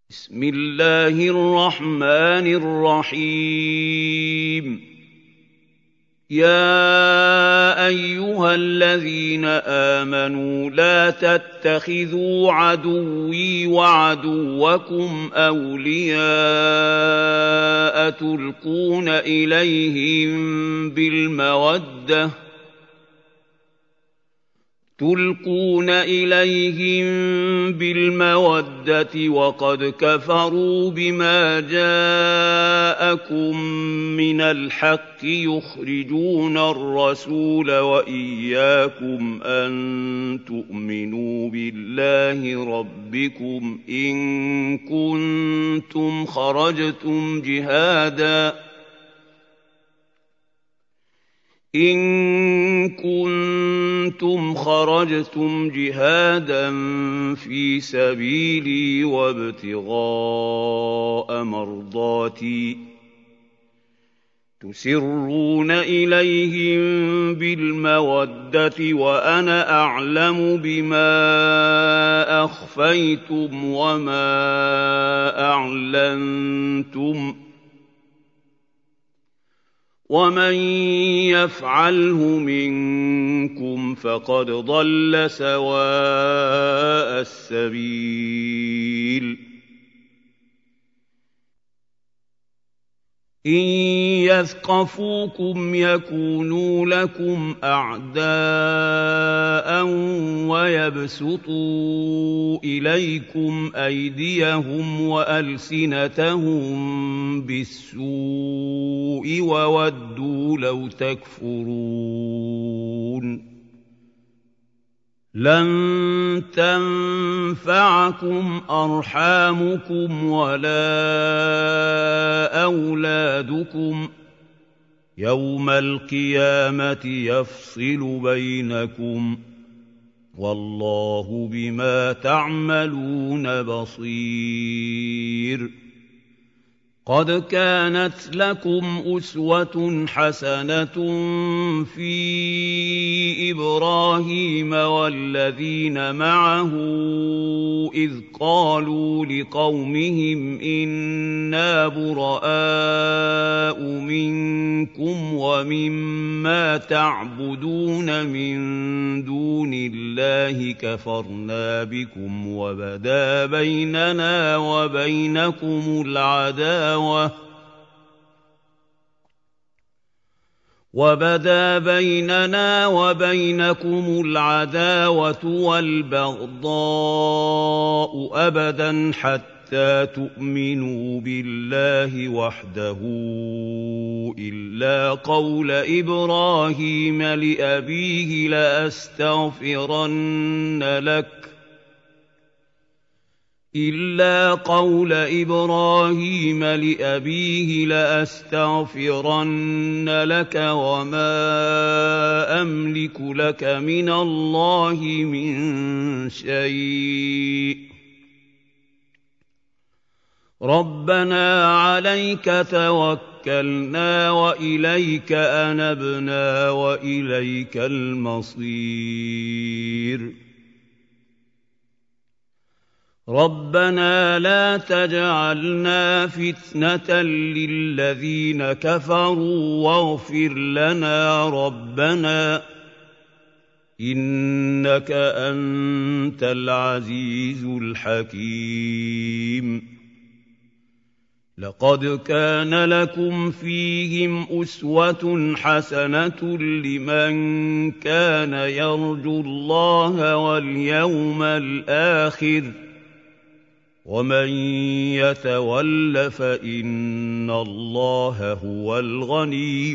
بسم الله الرحمن الرحيم يا أيها الذين آمنوا لا تتخذوا عدوي وعدوكم أولياء تلقون إليهم بالمودة وقد كفروا بما جاءكم من الحق يخرجون الرسول وإياكم أن تؤمنوا بالله ربكم إن كنتم خرجتم جهادا في سبيلي وابتغاء مرضاتي تسرون إليهم بالمودة وأنا أعلم بما أخفيتم وما أعلنتم ومن يفعله منكم فقد ضل سواء السبيل إن يثقفوكم يكونوا لكم أعداء ويبسطوا إليكم أيديهم وألسنتهم بالسوء وودوا لو تكفرون لن تنفعكم أرحامكم ولا أولادكم يوم القيامة يفصل بينكم والله بما تعملون بصير قد كانت لكم أسوة حسنة في إبراهيم والذين معه إذ قالوا لقومهم إنا براء منكم ومما تعبدون من دون الله كفرنا بكم وبدا بيننا وبينكم العداوة والبغضاء أبدا حتى تؤمنوا بالله وحده إلا قول إبراهيم لأبيه لأستغفرن لك وما أملك لك من الله من شيء ربنا عليك توكلنا وإليك أنبنا وإليك المصير ربنا لا تجعلنا فتنة للذين كفروا واغفر لنا ربنا إنك أنت العزيز الحكيم لقد كان لكم فيهم أسوة حسنة لمن كان يرجو الله واليوم الآخر ومن يتول فإن الله هو الغني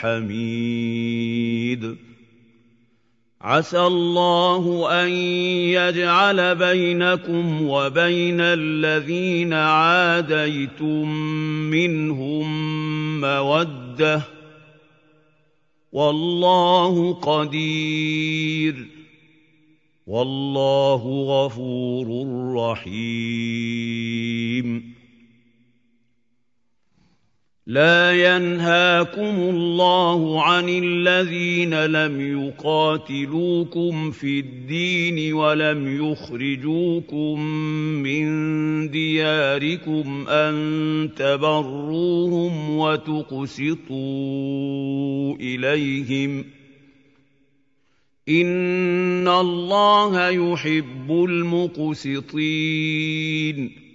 الحميد عسى الله أن يجعل بينكم وبين الذين عاديتم منهم مودة والله قدير والله غفور رحيم لا ينهاكم الله عن الذين لم يقاتلوكم في الدين ولم يخرجوكم من دياركم أن تبروهم وتقسطوا إليهم إن الله يحب المقسطين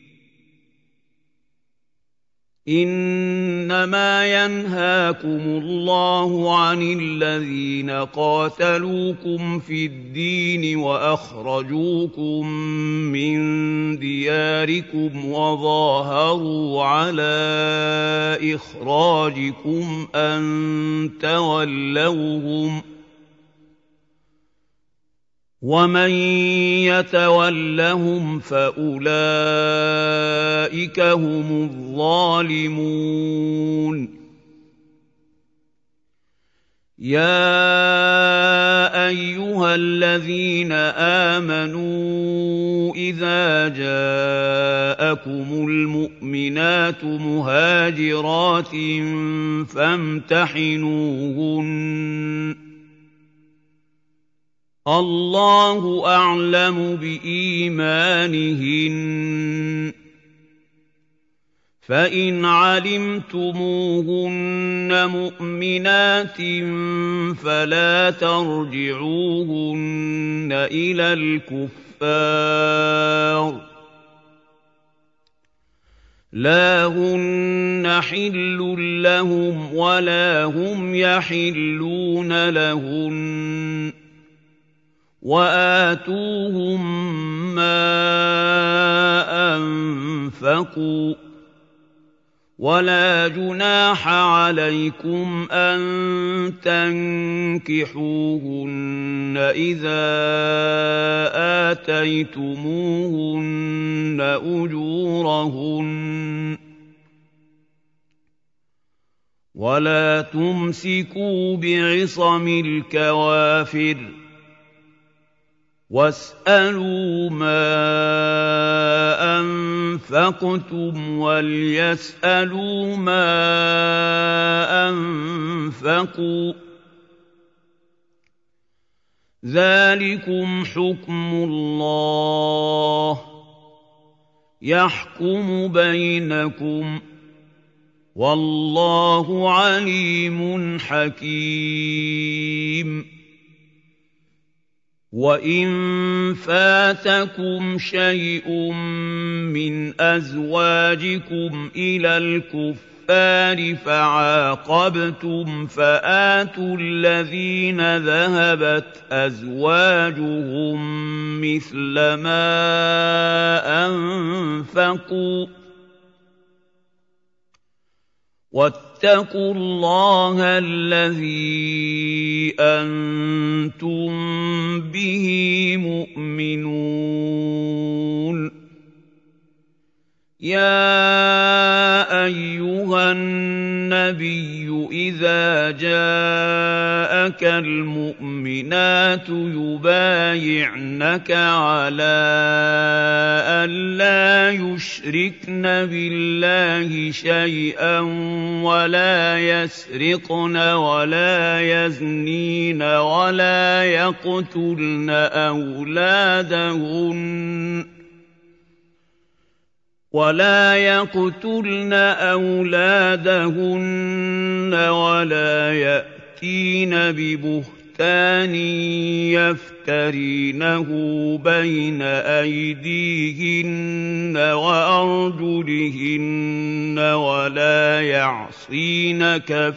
إنما ينهاكم الله عن الذين قاتلوكم في الدين وأخرجوكم من دياركم وظاهروا على إخراجكم أن تولوهم ومن يتولهم فأولئك هم الظالمون يا أيها الذين آمنوا إذا جاءكم المؤمنات مهاجرات فامتحنوهن الله أعلم بإيمانهن فإن علمتموهن مؤمنات فلا ترجعوهن إلى الكفار لا هن حل لهم ولا هم يحلون لهن وآتوهم ما أنفقوا ولا جناح عليكم أن تنكحوهن إذا آتيتموهن أجورهن ولا تمسكوا بعصم الكوافر واسألوا ما أنفقتم وليسألوا ما أنفقوا ذلكم حكم الله يحكم بينكم والله عليم حكيم وَإِن فَاتَكُمْ شَيْءٌ مِّنْ أَزْوَاجِكُمْ إِلَى الْكُفَّارِ فَعَاقَبْتُمْ فَآتُوا الَّذِينَ ذَهَبَتْ أَزْوَاجُهُم مِّثْلَ مَا أَنفَقُوا واتقوا الله الذي أنتم به مؤمنون يا أيها النبي إذا جاءك المؤمنات يبايعنك على أن لا يشركن بالله شيئا ولا يسرقن ولا يزنين ولا يقتلن أولادهن ولا يأتين ببهتان يفترينه بين أيديهن وأرجلهن ولا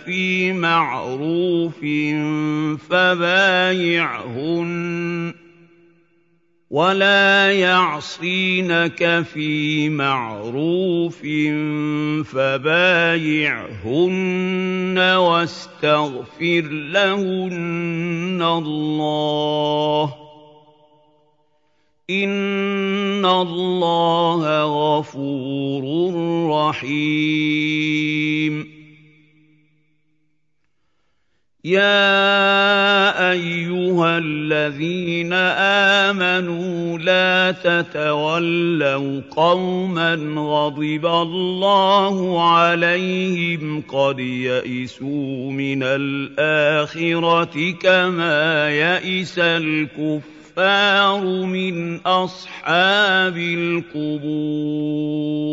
يعصينك في معروف فبايعهن واستغفر لهن الله إن الله غفور رحيم يَا أَيُّهَا الَّذِينَ آمَنُوا لَا تَتَوَلَّوْا قَوْمًا غَضِبَ اللَّهُ عَلَيْهِمْ قَدْ يَئِسُوا مِنَ الْآخِرَةِ كَمَا يَئِسَ الْكُفَّارُ مِنْ أَصْحَابِ الْقُبُورِ